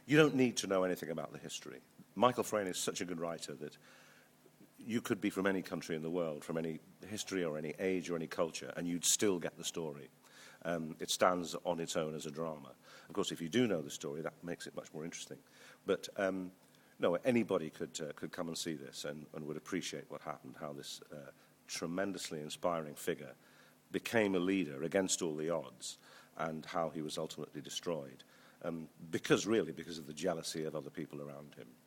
You don't need to know anything about the history. Michael Frayn is such a good writer that you could be from any country in the world, from any history or any age or any culture, and you'd still get the story. It stands on its own as a drama. Of course, if you do know the story, that makes it much more interesting. But no, anybody could come and see this and would appreciate what happened, how this tremendously inspiring figure became a leader against all the odds, and how he was ultimately destroyed, because of the jealousy of other people around him.